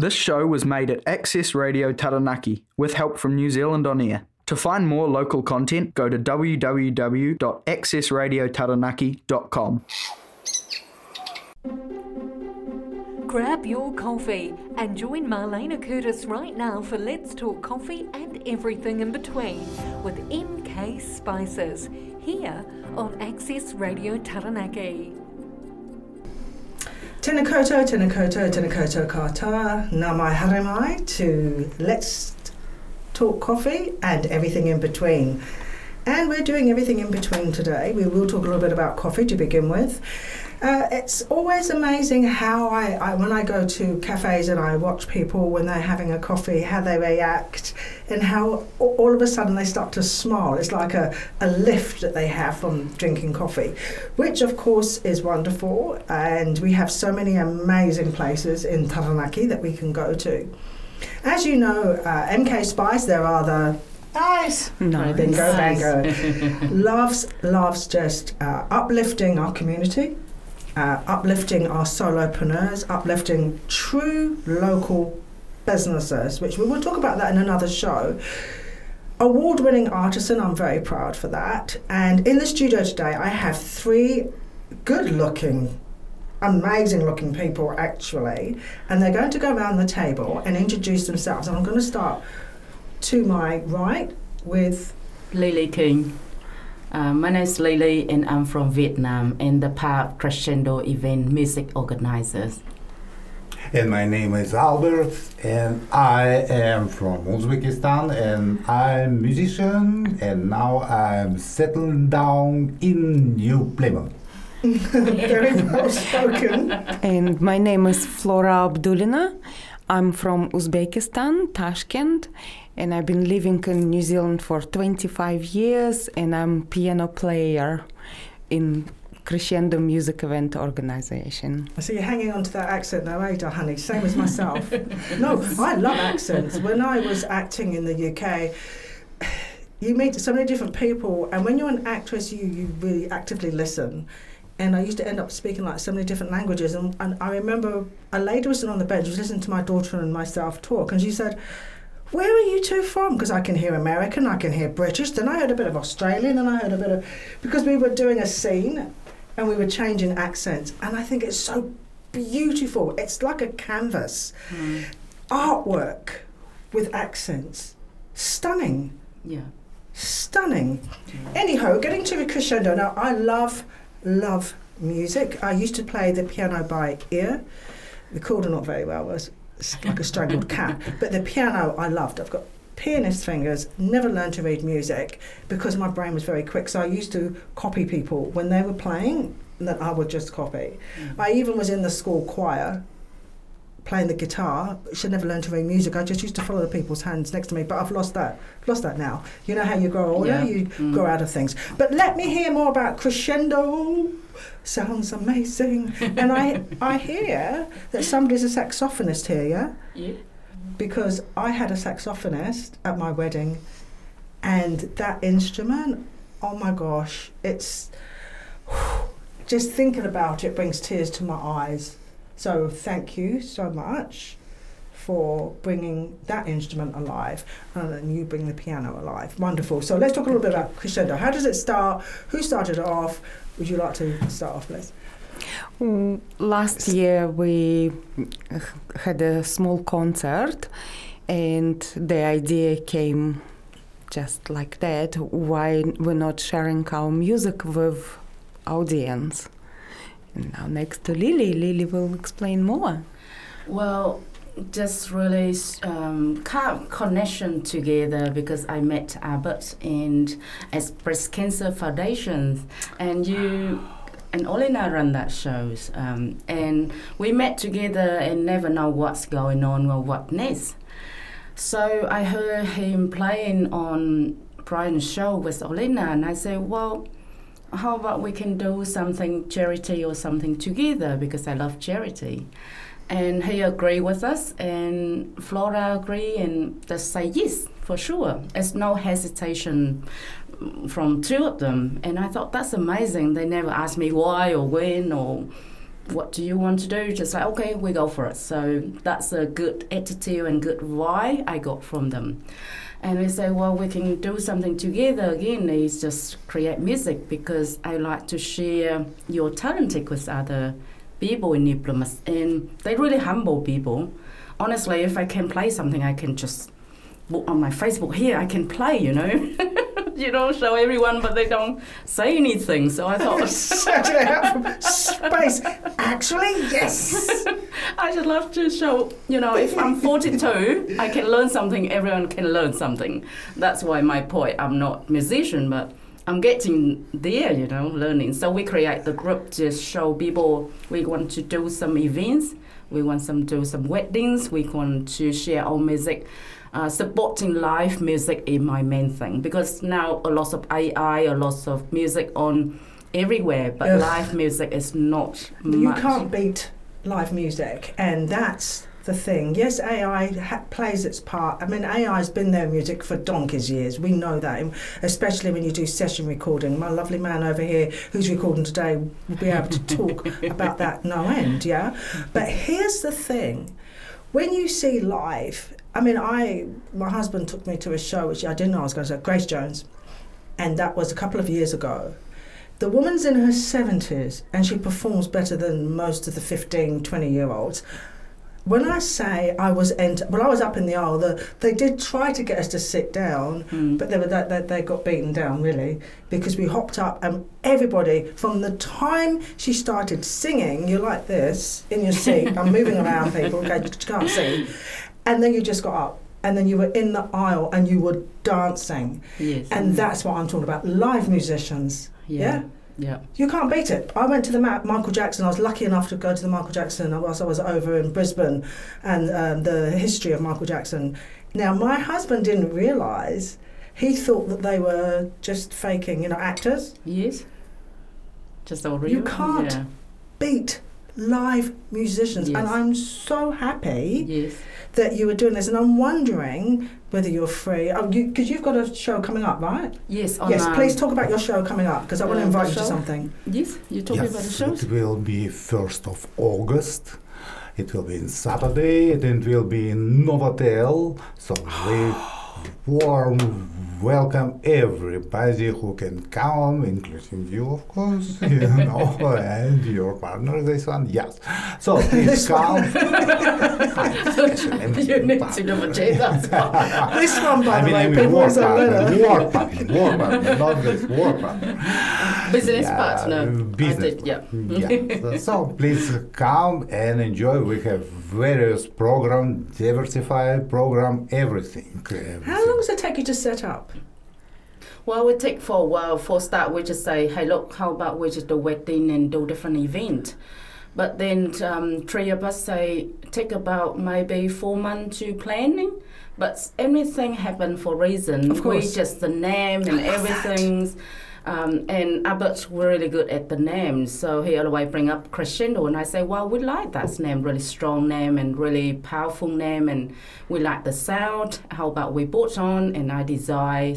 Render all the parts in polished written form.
This show was made at Access Radio Taranaki with help from New Zealand On Air. To find more local content, go to www.accessradiotaranaki.com. Grab your coffee and join Marlena Curtis right now for Let's Talk Coffee and everything in between with MK Spices here on Access Radio Taranaki. Tēnā koutou, tēnā koutou, tēnā koutou katoa, nā mai haere mai to Let's Talk Coffee and everything in between. And we're doing everything in between today. We will talk a little bit about coffee to begin with. It's always amazing how I when I go to cafes and I watch people when they're having a coffee, how they react and how all of a sudden they start to smile. It's like a lift that they have from drinking coffee, which of course is wonderful. And we have so many amazing places in Taranaki that we can go to. As you know, MK Spice, there are the Nice. Bingo, bango. loves just uplifting our community, uplifting our solopreneurs, uplifting true local businesses, which we will talk about that in another show. Award-winning artisan, I'm very proud for that. And in the studio today, I have three good-looking, amazing-looking people, actually, and they're going to go around the table and introduce themselves. And I'm going to start to my right with Lily King. My name is Lily and I'm from Vietnam and the part Crescendo event music organizers. And my name is Albert and I am from Uzbekistan and I'm a musician and now I'm settling down in New Plymouth. Very well spoken. And my name is Flora Abdulina. I'm from Uzbekistan, Tashkent, and I've been living in New Zealand for 25 years, and I'm piano player in Crescendo Music Event Organization. I see you're hanging on to that accent now, Ada, honey, same as myself. No, I love accents. When I was acting in the UK, you meet so many different people, and when you're an actress, you really actively listen. And I used to end up speaking like so many different languages. And I remember a lady was sitting on the bench, was listening to my daughter and myself talk, and she said, "Where are you two from?" Because I can hear American, I can hear British, then I heard a bit of Australian, and I heard a bit of... Because we were doing a scene, and we were changing accents. And I think it's so beautiful. It's like a canvas. Artwork with accents. Stunning. Yeah. Stunning. Yeah. Anyhow, getting to the crescendo. Now, I love music. I used to play the piano by ear. The chord not very well, was like a strangled cat. But the piano I loved. I've got pianist fingers, never learned to read music because my brain was very quick. So I used to copy people when they were playing, and then I would just copy. I even was in the school choir playing the guitar. Should never learn to read music. I just used to follow the people's hands next to me, but I've lost that now. You know how you grow older, you grow out of things. But let me hear more about crescendo. Sounds amazing. And I hear that somebody's a saxophonist here, yeah? Yeah. Because I had a saxophonist at my wedding, and that instrument, oh my gosh, it's just thinking about it brings tears to my eyes. So thank you so much for bringing that instrument alive, and then you bring the piano alive. Wonderful. So let's talk a little bit about crescendo. How does it start? Who started it off? Would you like to start off, Liz? Last year we had a small concert, and the idea came just like that. Why we're not sharing our music with audience? And now next to Lily. Lily will explain more. Well, just really connection together because I met Albert and as Breast Cancer Foundation, and you and Olena run that shows, and we met together and never know what's going on or what next. So I heard him playing on Brian's show with Olena, and I said, well, how about we can do something charity or something together, because I love charity. And he agreed with us, and Flora agreed, and they say yes, for sure. There's no hesitation from two of them. And I thought, that's amazing. They never asked me why or when or what do you want to do? Just like, okay, we go for it. So that's a good attitude and good vibe I got from them. And we say, well, we can do something together again. Is just create music, because I like to share your talent with other people in Niplomas. And they're really humble people. Honestly, if I can play something, I can just put on my Facebook here, I can play, you know. You don't show everyone, but they don't say anything. So I thought, Set it out from space. Actually, yes. I should love to show, you know, if I'm 42, I can learn something, everyone can learn something. That's why my point, I'm not musician, but I'm getting there, you know, learning. So we create the group to show people we want to do some events, we want to do some weddings, we want to share our music. Supporting live music is my main thing, because now a lot of AI, a lot of music on everywhere, but live music is not much. You can't beat live music, and that's the thing. Yes, AI plays its part. I mean, AI's been there in music for donkey's years. We know that, especially when you do session recording. My lovely man over here who's recording today will be able to talk about that no end, yeah? But here's the thing. When you see live, I mean, my husband took me to a show, which I didn't know I was going to say, Grace Jones, and that was a couple of years ago. The woman's in her 70s, and she performs better than most of the 15, 20-year-olds. When I say I was up in the aisle. They did try to get us to sit down, but they got beaten down, really, because we hopped up, and everybody, from the time she started singing, you're like this, in your seat, I'm moving around people, okay, you can't see, and then you just got up, and then you were in the aisle, and you were dancing. Yes. And that's what I'm talking about, live musicians. Yeah? Yeah. You can't beat it. I went to the Michael Jackson. I was lucky enough to go to the Michael Jackson whilst I was over in Brisbane, and the history of Michael Jackson. Now, my husband didn't realise. He thought that they were just faking, you know, actors. Yes. Just all real. You can't beat live musicians. Yes. And I'm so happy Yes. that you were doing this. And I'm wondering whether you're free. Because you've got a show coming up, right? Yes. Yes, please talk about your show coming up, because I want to invite you to something. Yes, you're talking about the shows? It will be 1st of August. It will be on Saturday, and it will be in Novotel. So we warm welcome everybody who can come, including you, of course, you know, and your partner, this one, yes. So please come. You need to negotiate that. This one, by the way, I mean, people war always say later. partner, not this war partner. Business partner. Business. Yeah. So please come and enjoy. We have various program, diversified program, everything. How long does it take you to set up? Well, we take for a while. For start, we just say, hey, look, how about we just do wedding and do different event? But then 3 of us say, take about maybe 4 months to planning. But everything happened for reason. Of course. We just the name and everything. And Albert's really good at the names, so he always bring up Crescendo, and I say, well, we like that name, really strong name and really powerful name, and we like the sound. How about we put on, and I design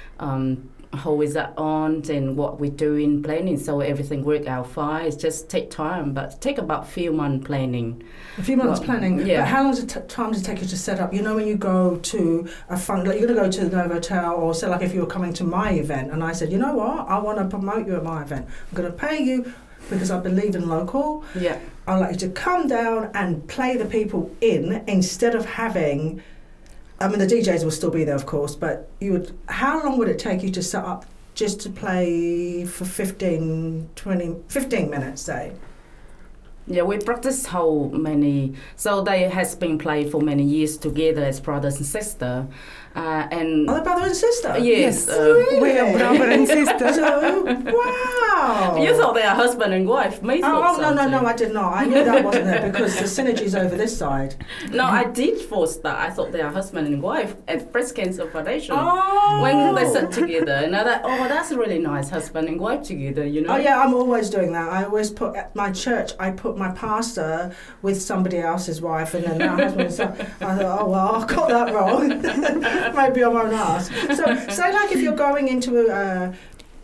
how is that on and what we do in planning, so everything work out fine. It just take time, but take about few months planning. A few months planning. Yeah. But how long time does it take you to set up? You know, when you go to a fund, like you're going to go to the Novotel, or say like if you were coming to my event, and I said, you know what, I want to promote you at my event. I'm going to pay you because I believe in local. Yeah. I'd like you to come down and play the people in instead of having. I mean, the DJs will still be there, of course, but how long would it take you to set up just to play for 15 minutes, say? Yeah, we practice how many, so they has been played for many years together as brothers and sisters. And Are they brother and sister? yes, Really? We are brother and sister. So, wow. you thought they are husband and wife. Me thought Oh, so no, too. I did not. I knew that wasn't there because the synergy's over this side. No, I did for start. I thought they are husband and wife at Breast Cancer Foundation. Oh. When they sit together, and I thought, oh, that's really nice, husband and wife together, you know? Oh, yeah, I'm always doing that. I always put, at my church, I put my pastor with somebody else's wife and then my husband and son. I thought, oh, well, I got that wrong. Maybe I won't ask. So, say like if you're going into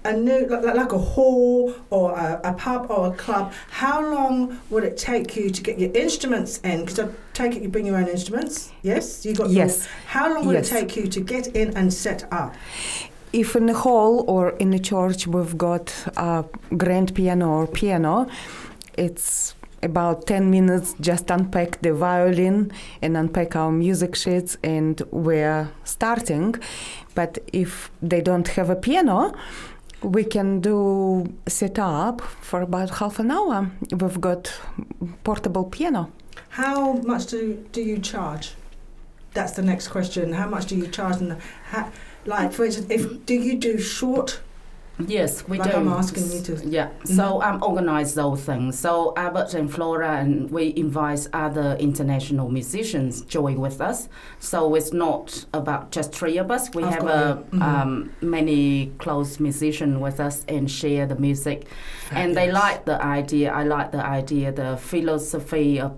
a new, like a hall or a pub or a club, how long would it take you to get your instruments in? Because I take it you bring your own instruments, yes? You got Yes. How long would Yes. it take you to get in and set up? If in a hall or in a church we've got a grand piano or piano, it's about 10 minutes just unpack the violin and unpack our music sheets and we're starting. But if they don't have a piano, we can do set up for about half an hour. We've got portable piano. How much do you charge? That's the next question. How much do you charge? And like, for instance, do you do short? Yes, we Like do. I'm asking you to. Yeah, so organise those things. So Albert and Flora, and we invite other international musicians join with us. So it's not about just three of us. We I've have got you. many close musicians with us and share the music. And they Fabulous. like the idea. I like the idea, the philosophy of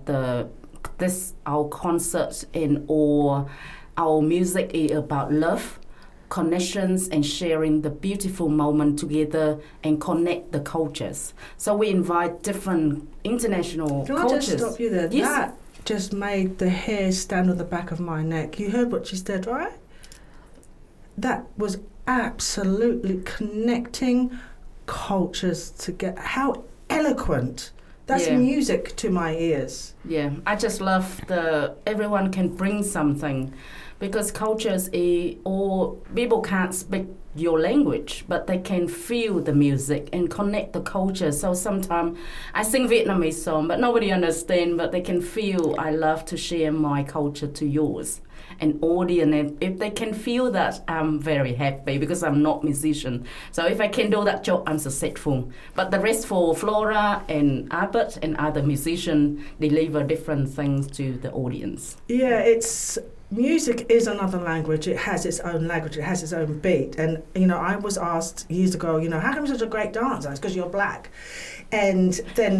our concert and all our music is about love, connections, and sharing the beautiful moment together and connect the cultures. So we invite different international Can I cultures. just stop you there? Yes. That just made the hair stand on the back of my neck. You heard what she said, right? That was absolutely connecting cultures together. How eloquent. That's Yeah. music to my ears. Yeah, I just love everyone can bring something, because cultures or people can't speak your language, but they can feel the music and connect the culture. So sometimes I sing Vietnamese song, but nobody understands, but they can feel I love to share my culture to yours. An audience, and if they can feel that, I'm very happy, because I'm not musician. So if I can do that job, I'm successful. But the rest for Flora and Albert and other musicians deliver different things to the audience. Yeah, music is another language. It has its own language. It has its own beat. And, I was asked years ago, how come you're such a great dancer? It's because you're black. And then,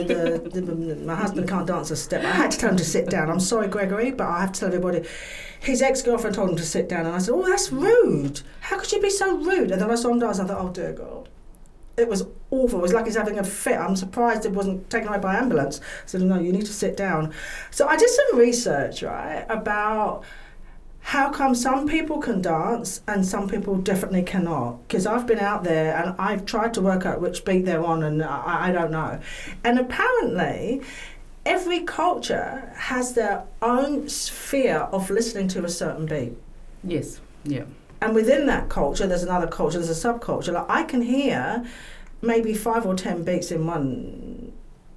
my husband can't dance a step. I had to tell him to sit down. I'm sorry, Gregory, but I have to tell everybody. His ex-girlfriend told him to sit down. And I said, oh, that's rude. How could you be so rude? And then I saw him dance. I thought, oh, dear God. It was awful. It was like he's having a fit. I'm surprised it wasn't taken away by ambulance. I said, no, you need to sit down. So I did some research, right, about how come some people can dance and some people definitely cannot. Because I've been out there and I've tried to work out which beat they're on, and I don't know. And apparently, every culture has their own sphere of listening to a certain beat. Yes, yeah. And within that culture, there's another culture, there's a subculture. Like, I can hear maybe 5 or 10 beats in one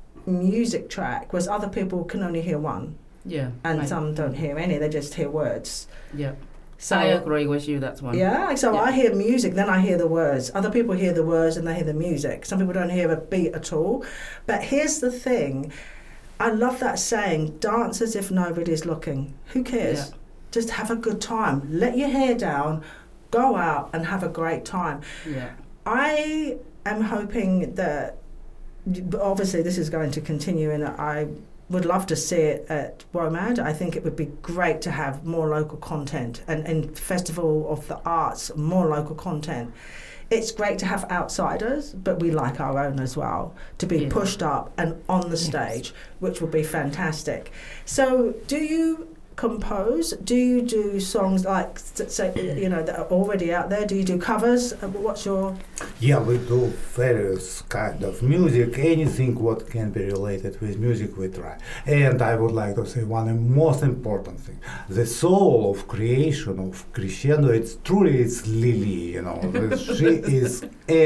music track, whereas other people can only hear one. Yeah. And right. some don't hear any, they just hear words. Yeah. So I agree with you, that's one. yeah, so Yeah. I hear music, then I hear the words. Other people hear the words and they hear the music. Some people don't hear a beat at all. But here's the thing, I love that saying, dance as if nobody's looking. Who cares? Yeah. Just have a good time. Let your hair down, go out and have a great time. Yeah. I am hoping that, obviously this is going to continue, and I would love to see it at WOMAD. I think it would be great to have more local content, and in Festival of the Arts, more local content. It's great to have outsiders, but we like our own as well, to be Yeah. pushed up and on the stage, which would be fantastic. So do you compose? Do you do songs like, say, that are already out there? Do you do covers? What's your... Yeah, we do various kind of music, anything what can be related with music we try. And I would like to say one of the most important thing, the soul of creation of crescendo, it's Lily, she is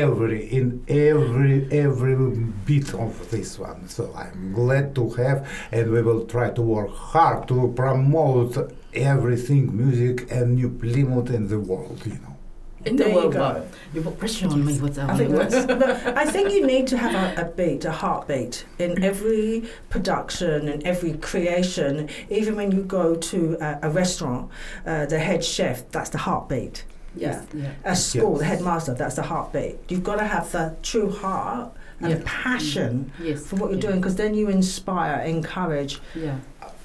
in every bit of this one. So I'm glad to have, and we will try to work hard to promote everything music and New Plymouth in the world, In There the you world, go. but you put pressure on me with that I think one. but I think you need to have a beat, a heartbeat in every production and every creation. Even when you go to a restaurant, the head chef, that's the heartbeat. Yeah. A school, Yes. the headmaster, that's the heartbeat. You've got to have the true heart and Yeah. passion Yes. for what you're yeah. doing, because then you inspire, encourage. Yeah.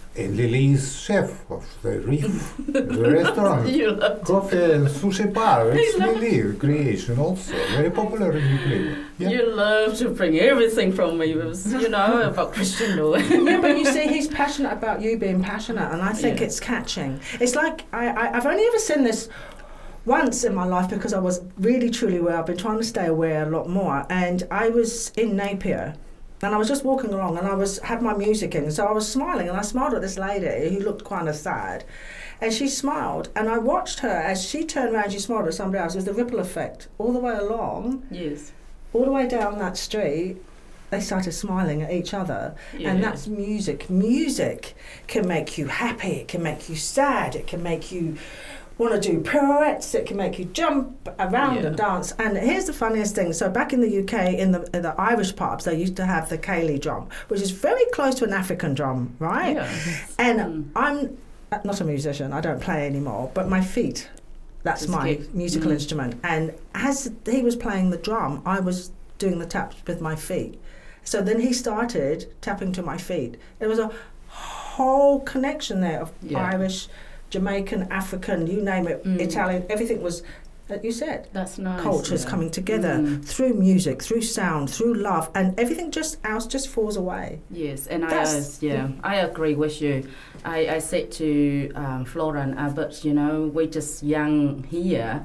And Lily is chef of the Reef, the restaurant. You love Coffee and sushi bar. It's Lily creation also. Very popular in Ukraine. Yeah. You love to bring everything from me, about Christian law. Yeah, but you see, he's passionate about you being passionate, and I think Yeah. it's catching. It's like I've only ever seen this once in my life because I was really truly aware. I've been trying to stay aware a lot more, and I was in Napier. And I was just walking along, and had my music in, so I was smiling, and I smiled at this lady who looked kind of sad, and she smiled, and I watched her as she turned around. She smiled at somebody else. It was the ripple effect all the way along, Yes. all the way down that street. They started smiling at each other, Yeah. and that's music. Music can make you happy. It can make you sad. It can make you want to do pirouettes. It can make you jump around Yeah. and dance. And here's the funniest thing. So back in the UK, in the Irish pubs, they used to have the ceilidh drum, which is very close to an African drum, right? Yeah. And I'm not a musician. I don't play anymore. But my feet, that's Just my keep- musical Mm. instrument. And as he was playing the drum, I was doing the taps with my feet. So then he started tapping to my feet. There was a whole connection there of Yeah. Irish, Jamaican, African, you name it, Mm. Italian, everything was, like you said, That's nice. cultures yeah. coming together Mm. through music, through sound, through love, and everything else just falls away. Yes, and That's- I agree with you. I said to Flora and Albert, we're just young here,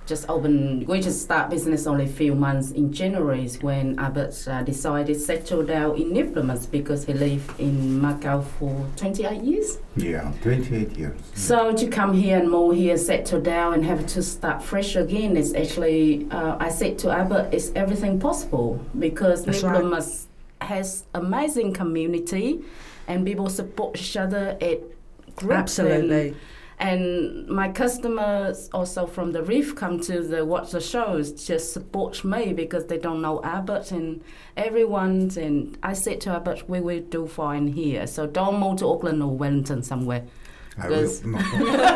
we just start business only a few months in January when Albert decided to settle down in Niblemas because he lived in Macau for 28 years. Yeah, 28 years. So to come here and move here, settle down and have to start fresh again is actually, I said to Albert, is everything possible? Because That's right. Niblemas has amazing community and people support each other at groups. Absolutely. And my customers also from the Reef come to watch the shows, just support me because they don't know Albert and everyone. And I said to Albert, we will do fine here. So don't move to Auckland or Wellington somewhere. I will Because- not.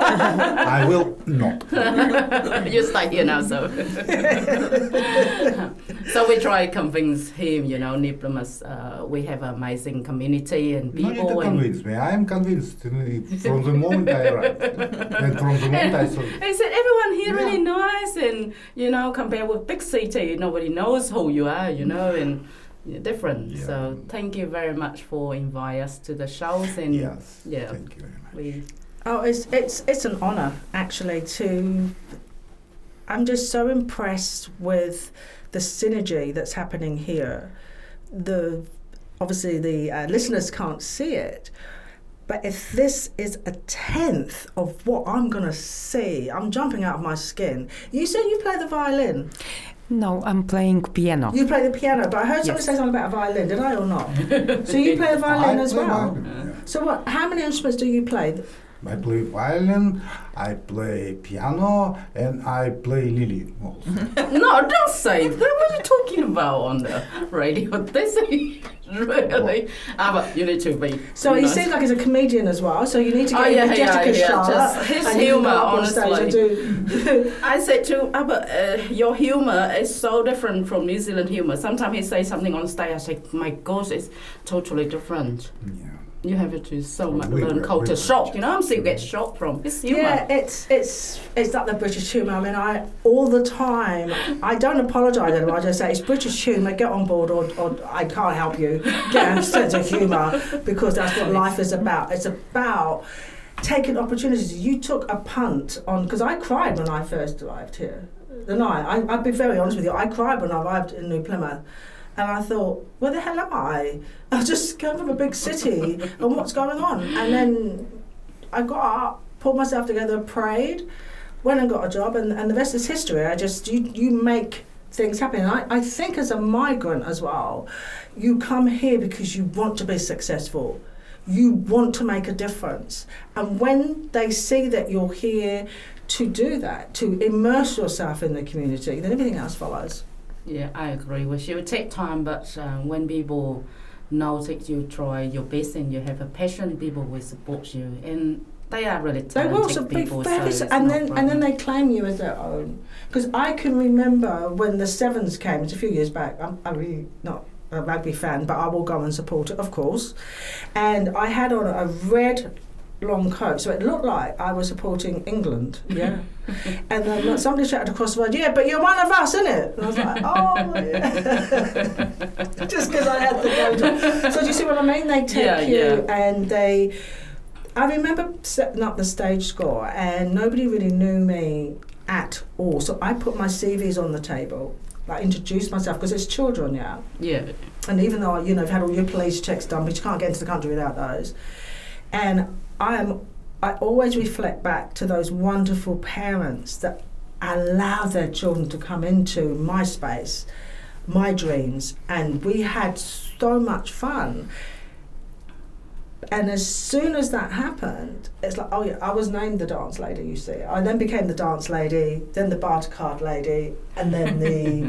I will not. You stay here now, so. So we try to convince him, Niblemas, we have an amazing community and No need to people. And convince me. I am convinced from the moment I arrived. And from the moment I saw he said, everyone here Yeah. really nice and, compared with big city, nobody knows who you are, and you're different. Yeah. So thank you very much for inviting us to the shows and Yes, yeah, thank you very much. we Oh, it's an honour actually to. I'm just so impressed with the synergy that's happening here. Obviously the listeners can't see it, but if this is a tenth of what I'm gonna see, I'm jumping out of my skin. You said you play the violin. No, I'm playing piano. You play the piano, but I heard somebody Yes. say something about a violin. Did I or not? So you play the violin I as play well. violin, So what? How many instruments do you play? yeah. I play violin, I play piano, and I play lily also. No, don't say that. What are you talking about on the radio? This is really. But you need to be. So he nice. seems like he's a comedian as well. So you need to Oh, get yeah, Jessica yeah. Charlotte. Just his and you can humour, go up on stage and honestly. do- I said to Albert, your humor is so different from New Zealand humor. Sometimes he says something on stage, I say, my gosh, it's totally different. Yeah. You have to so much We learn were- culture we were shock. just- I'm still get shocked from his humor. Yeah, it's like the British humour. I mean, I all the time. I don't apologise anymore. I just say it's British humour. Get on board, or I can't help you. Get a sense of humour because that's what life is about. It's about taking opportunities. You took a punt on because I cried when I first arrived here. I'll be very honest with you. I cried when I arrived in New Plymouth. And I thought, where the hell am I? I just come from a big city, and what's going on? And then I got up, pulled myself together, prayed, went and got a job, and the rest is history. You make things happen. And I think as a migrant as well, you come here because you want to be successful. You want to make a difference. And when they see that you're here to do that, to immerse yourself in the community, then everything else follows. Yeah, I agree with you. It takes time, but when people know that you try your best and you have a passion, people will support you. And they are really They will talented people. very, So it's and no then problem. they claim you as their own. Because I can remember when the Sevens came. It's a few years back. I'm really not a rugby fan, but I will go and support it, of course. And I had on a red long coat, so it looked like I was supporting England, yeah. And then somebody shouted across the road, "Yeah, but you're one of us, innit?" And I was like, "Oh, yeah." Just because I had the coat on. So do you see what I mean? They take you and they... I remember setting up the stage score and nobody really knew me at all. So I put my CVs on the table. I introduced myself because it's children, yeah. Yeah. And even though, you know, I've had all your police checks done, but you can't get into the country without those. And I always reflect back to those wonderful parents that allow their children to come into my space, my dreams, and we had so much fun. And as soon as that happened, it's like, oh yeah, I was named the dance lady, you see. I then became the dance lady, then the barter card lady, and then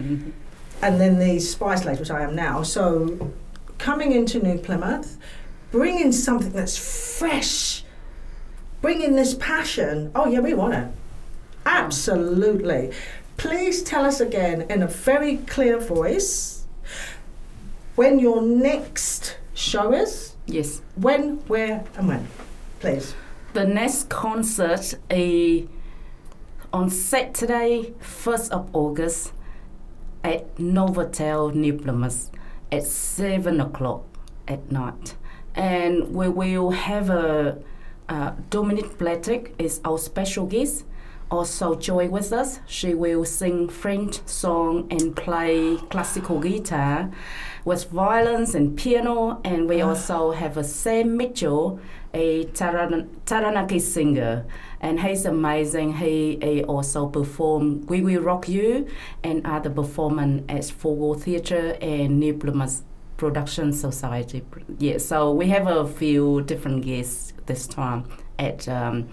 the spice lady, which I am now. So coming into New Plymouth, bringing something that's fresh, bringing this passion, oh yeah, we want it. Absolutely. Please tell us again in a very clear voice when your next show is. Yes. When, where, and when, please. The next concert is on Saturday, 1st of August, at Novotel, New Plymouth, at 7 o'clock at night. And we will have Dominique Blatic is our special guest, also join with us. She will sing French song and play classical guitar with violins and piano. And we also have Sam Mitchell, a Taranaki singer, and he's amazing. He also performed We Will Rock You and other performance at Fogel Theatre and New Plymouth Production Society. Yeah, so we have a few different guests this time at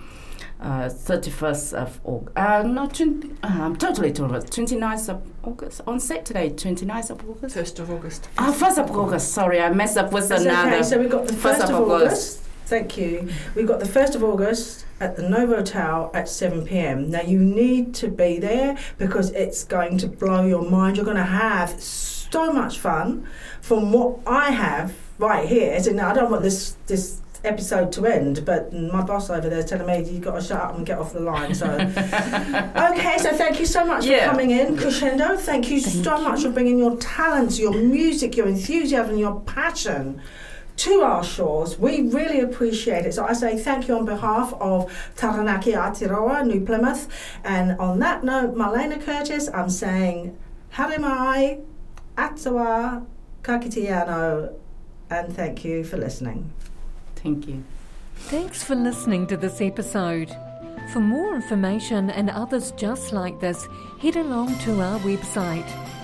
31st of August, totally 29th of August, on Saturday, 29th of August? 1st of August. 1st of August, sorry, I messed up with another. Okay, so we've got the 1st of August. Thank you. We've got the 1st of August at the Novotel at 7 p.m. Now you need to be there because it's going to blow your mind. You're going to have so much fun from what I have right here. So now I don't want this episode to end, but my boss over there is telling me you've got to shut up and get off the line. So okay, so thank you so much for coming in, Crescendo. Thank you so much for bringing your talents, your music, your enthusiasm, your passion to our shores. We really appreciate it. So I say thank you on behalf of Taranaki Aotearoa, New Plymouth, and on that note, Marlena Curtis, I'm saying haere mai, atawa, ka kite anō, and thank you for listening. Thank you. Thanks for listening to this episode. For more information and others just like this, head along to our website,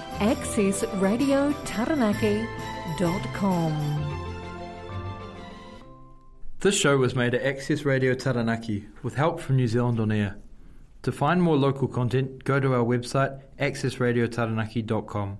accessradiotaranaki.com. This show was made at Access Radio Taranaki with help from New Zealand On Air. To find more local content, go to our website accessradiotaranaki.com.